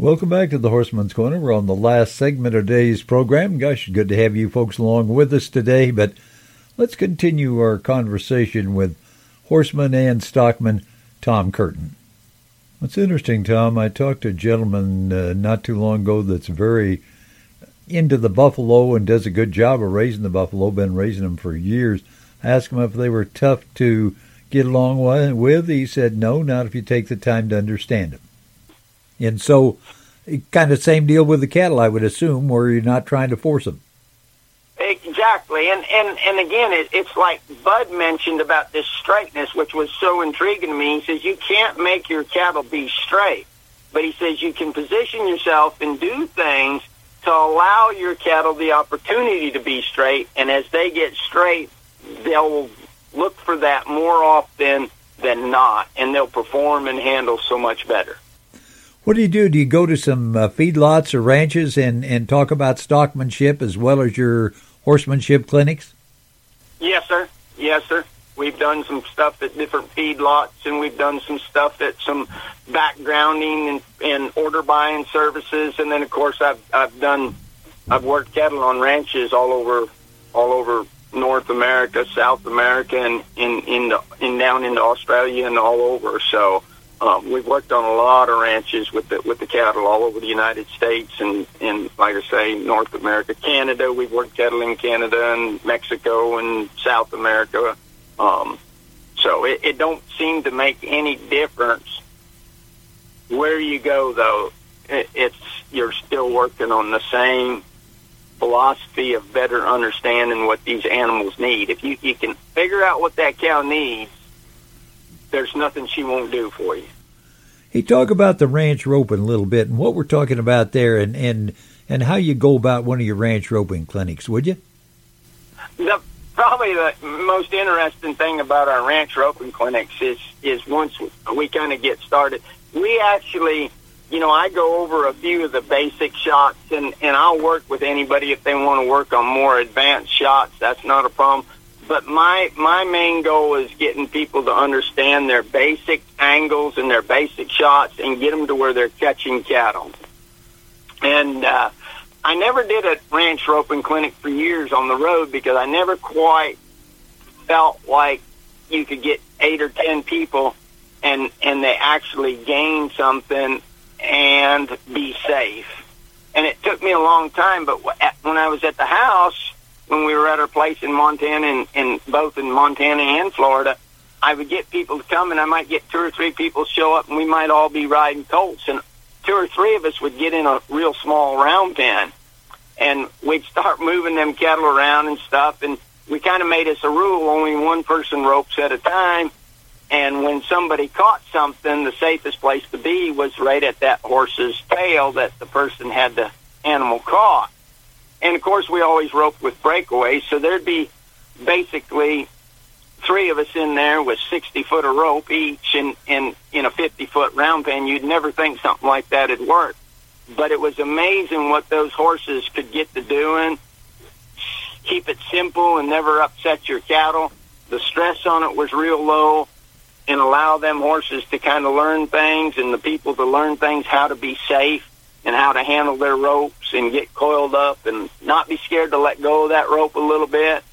Welcome back to the Horseman's Corner. We're on the last segment of today's program. Gosh, good to have you folks along with us today, but let's continue our conversation with horseman and stockman Tom Curtin. It's interesting, Tom. I talked to a gentleman not too long ago that's very into the buffalo and does a good job of raising the buffalo, been raising them for years. I asked him if they were tough to get along with. He said, no, not if you take the time to understand them. And so, kind of same deal with the cattle, I would assume, where you're not trying to force them. Exactly. And again, it's like Bud mentioned about this straightness, which was so intriguing to me. He says, you can't make your cattle be straight. But he says you can position yourself and do things to allow your cattle the opportunity to be straight. And as they get straight, they'll look for that more often than not, and they'll perform and handle so much better. What do? Do you go to some feedlots or ranches and talk about stockmanship as well as your horsemanship clinics? Yes, sir. Yes, sir. We've done some stuff at different feedlots, and we've done some stuff at some backgrounding and order buying services. And then, of course, I've worked cattle on ranches all over North America, South America, and down into Australia and all over. So we've worked on a lot of ranches with the cattle all over the United States and like I say, North America, Canada. We've worked cattle in Canada and Mexico and South America. So it don't seem to make any difference where you go, though. You're still working on the same philosophy of better understanding what these animals need. If you can figure out what that cow needs, there's nothing she won't do for you. Hey, talk about the ranch roping a little bit and what we're talking about there and how you go about one of your ranch roping clinics, would you? Probably the most interesting thing about our ranch roping clinics is once we kind of get started, we actually, I go over a few of the basic shots, and I'll work with anybody if they want to work on more advanced shots. That's not a problem. But my main goal is getting people to understand their basic angles and their basic shots and get them to where they're catching cattle. And I never did a ranch roping clinic for years on the road because I never quite felt like you could get 8 or 10 people and they actually gain something and be safe. And it took me a long time, but when I was at the house, when we were at our place in Montana, and both in Montana and Florida, I would get people to come, and I might get 2 or 3 people show up, and we might all be riding colts, and 2 or 3 of us would get in a real small round pen, and we'd start moving them cattle around and stuff, and we kind of made us a rule, only one person ropes at a time, and when somebody caught something, the safest place to be was right at that horse's tail that the person had the animal caught. And, of course, we always roped with breakaways, so there'd be basically 3 of us in there with 60 foot of rope each in a 50-foot round pen. You'd never think something like that would work. But it was amazing what those horses could get to doing. Keep it simple and never upset your cattle. The stress on it was real low, and allow them horses to kind of learn things and the people to learn things, how to be safe and how to handle their ropes and get coiled up and not be scared to let go of that rope a little bit.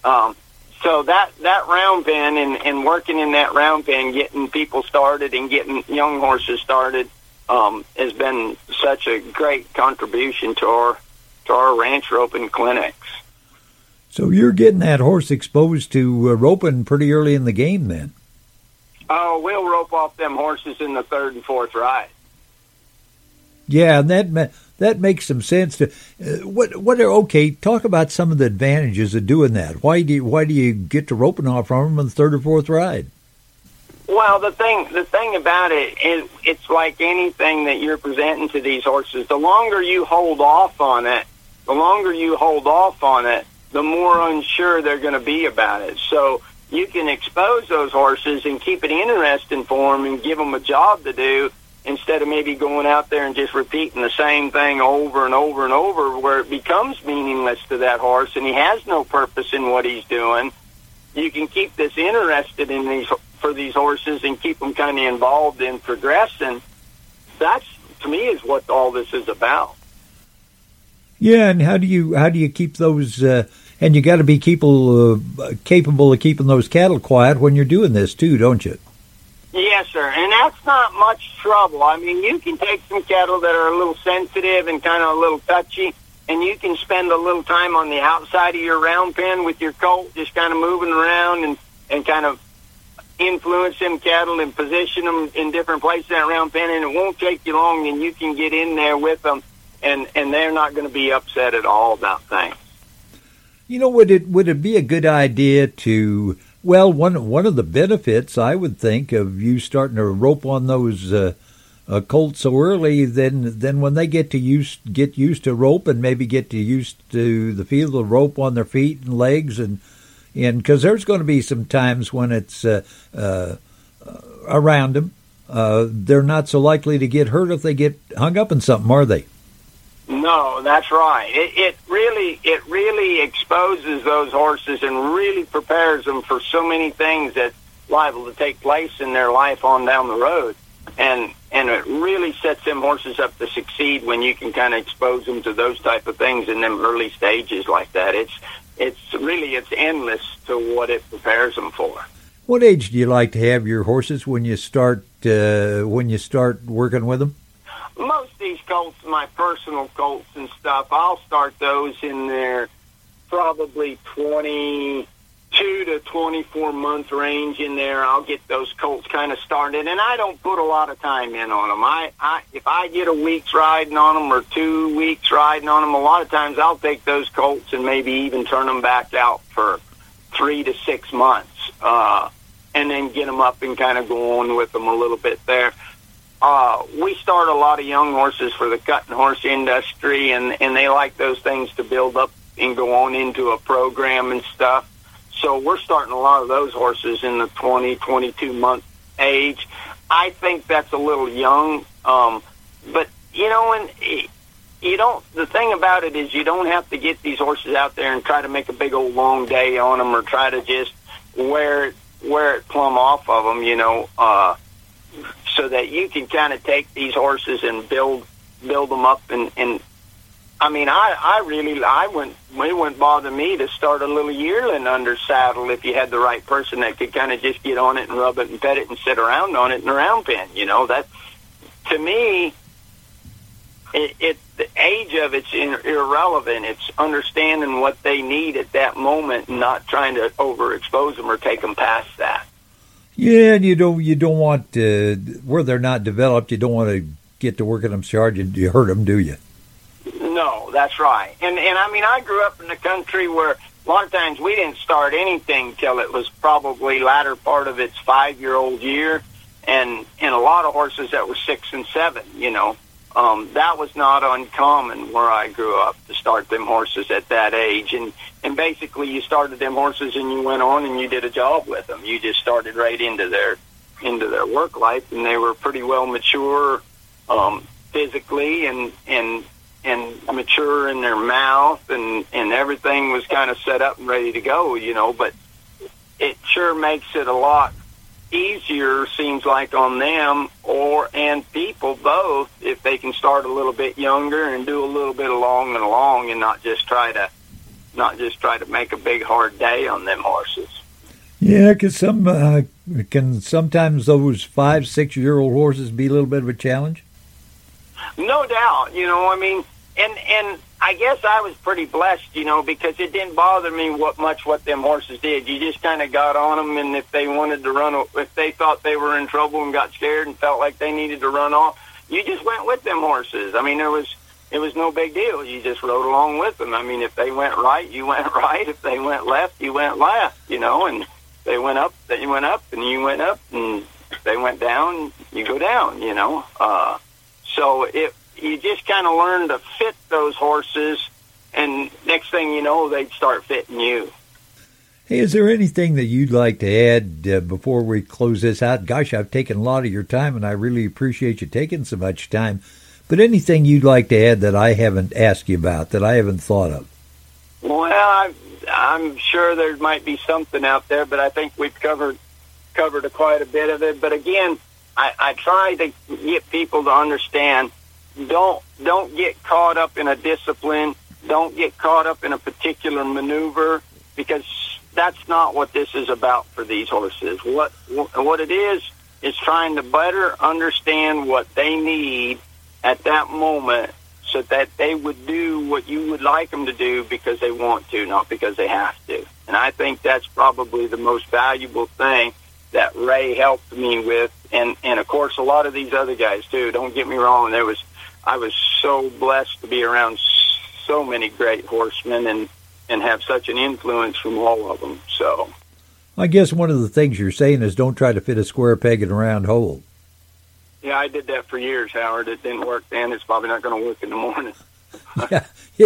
So that round pen and working in that round pen, getting people started and getting young horses started has been such a great contribution to our ranch roping clinics. So you're getting that horse exposed to roping pretty early in the game then? Oh, we'll rope off them horses in the 3rd and 4th ride. Yeah, and that makes some sense. Okay, talk about some of the advantages of doing that. Why do you get to roping off from them on the 3rd or 4th ride? Well, the thing about it is, it's like anything that you're presenting to these horses. The longer you hold off on it, the more unsure they're going to be about it. So you can expose those horses and keep it interesting for them and give them a job to do, instead of maybe going out there and just repeating the same thing over and over and over, where it becomes meaningless to that horse and he has no purpose in what he's doing. You can keep this interested for these horses and keep them kind of involved in progressing. That's to me is what all this is about. Yeah, and how do you keep those? And you got to be capable of keeping those cattle quiet when you're doing this too, don't you? Yes, sir, and that's not much trouble. I mean, you can take some cattle that are a little sensitive and kind of a little touchy, and you can spend a little time on the outside of your round pen with your colt, just kind of moving around and kind of influence them cattle and position them in different places in that round pen, and it won't take you long, and you can get in there with them, and they're not going to be upset at all about things. You know, would it be a good idea to? Well, one of the benefits I would think of you starting to rope on those colts so early, then when they get used to rope and maybe get used to the feel of the rope on their feet and legs, and because there's going to be some times when it's around them, they're not so likely to get hurt if they get hung up in something, are they? No, that's right. It really exposes those horses and really prepares them for so many things that's liable to take place in their life on down the road. And it really sets them horses up to succeed when you can kind of expose them to those type of things in them early stages like that. It's endless to what it prepares them for. What age do you like to have your horses when you start working with them? Most of these colts, my personal colts and stuff, I'll start those in their probably 22 to 24 month range in there. I'll get those colts kind of started, and I don't put a lot of time in on them. If I get a week's riding on them or 2 weeks riding on them, a lot of times I'll take those colts and maybe even turn them back out for 3 to 6 months, and then get them up and kind of go on with them a little bit there. We start a lot of young horses for the cutting horse industry, and they like those things to build up and go on into a program and stuff. So we're starting a lot of those horses in the 20, 22-month age. I think that's a little young, but, you know, and the thing about it is you don't have to get these horses out there and try to make a big old long day on them or try to just wear it plumb off of them, you know, so that you can kind of take these horses and build them up. And I mean, it wouldn't bother me to start a little yearling under saddle if you had the right person that could kind of just get on it and rub it and pet it and sit around on it in a round pen. You know, that to me, the age of it's irrelevant. It's understanding what they need at that moment and not trying to overexpose them or take them past that. Yeah, and you don't want where they're not developed. You don't want to get to working them hard. You hurt them, do you? No, that's right. And I mean, I grew up in the country where a lot of times we didn't start anything till it was probably latter part of its 5-year-old year, and a lot of horses that were 6 and 7. You know, that was not uncommon where I grew up to start them horses at that age. And basically you started them horses and you went on and you did a job with them. You just started right into their work life, and they were pretty well mature physically and mature in their mouth, and everything was kind of set up and ready to go, you know. But it sure makes it a lot easier, seems like, on them and people both, if they can start a little bit younger and do a little bit along and not just try to make a big hard day on them horses. Yeah, because sometimes those 5-6-year-old horses be a little bit of a challenge. No doubt, you know. I mean, and I guess I was pretty blessed, you know, because it didn't bother me what them horses did. You just kind of got on them, and if they wanted to run, if they thought they were in trouble and got scared and felt like they needed to run off, you just went with them horses. I mean, it was no big deal. You just rode along with them. I mean, if they went right, you went right. If they went left, you went left, you know, and if they went up, then you went up, and you went up, and if they went down, you go down, you know. So you just kind of learn to fit those horses, and next thing you know, they'd start fitting you. Hey, is there anything that you'd like to add before we close this out? Gosh, I've taken a lot of your time, and I really appreciate you taking so much time. But anything you'd like to add that I haven't asked you about, that I haven't thought of? Well, I'm sure there might be something out there, but I think we've covered quite a bit of it. But again, I try to get people to understand don't get caught up in a discipline. Don't get caught up in a particular maneuver, because that's not what this is about for these horses. What it is trying to better understand what they need at that moment, so that they would do what you would like them to do because they want to, not because they have to. And I think that's probably the most valuable thing that Ray helped me with, and of course a lot of these other guys too. Don't get me wrong, I was so blessed to be around so many great horsemen and have such an influence from all of them. So I guess one of the things you're saying is don't try to fit a square peg in a round hole. Yeah, I did that for years, Howard. It didn't work then. It's probably not going to work in the morning. Yeah,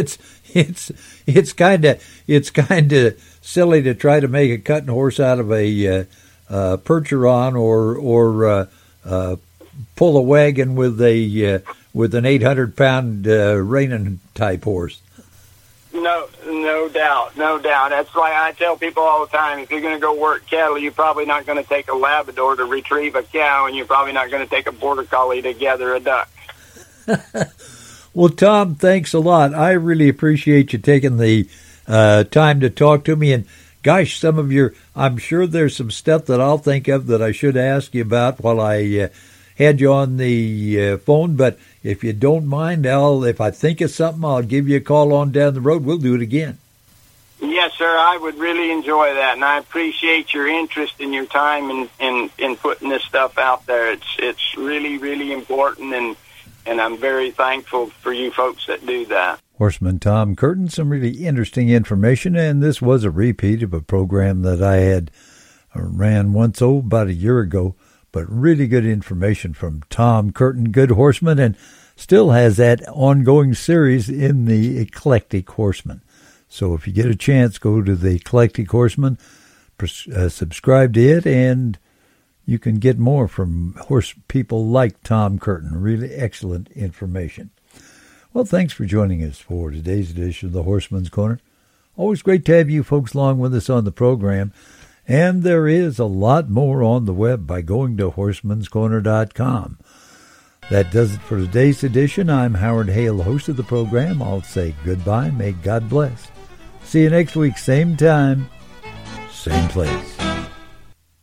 it's kind of silly to try to make a cutting horse out of a Percheron or pull a wagon with an 800-pound reining type horse. No doubt. That's why I tell people all the time, if you're going to go work cattle, you're probably not going to take a Labrador to retrieve a cow, and you're probably not going to take a Border Collie to gather a duck. Well, Tom, thanks a lot. I really appreciate you taking the time to talk to me. And gosh, I'm sure there's some stuff that I'll think of that I should ask you about while I had you on the phone. But if you don't mind, if I think of something, I'll give you a call on down the road. We'll do it again. Yes, sir. I would really enjoy that, and I appreciate your interest and your time in putting this stuff out there. It's really, really important, and I'm very thankful for you folks that do that. Horseman Tom Curtin, some really interesting information, and this was a repeat of a program that I had ran once, about a year ago, but really good information from Tom Curtin, good horseman, and still has that ongoing series in the Eclectic Horseman. So if you get a chance, go to the Eclectic Horseman, subscribe to it, and you can get more from horse people like Tom Curtin. Really excellent information. Well, thanks for joining us for today's edition of the Horseman's Corner. Always great to have you folks along with us on the program. And there is a lot more on the web by going to horsemanscorner.com. That does it for today's edition. I'm Howard Hale, host of the program. I'll say goodbye. May God bless. See you next week, same time, same place.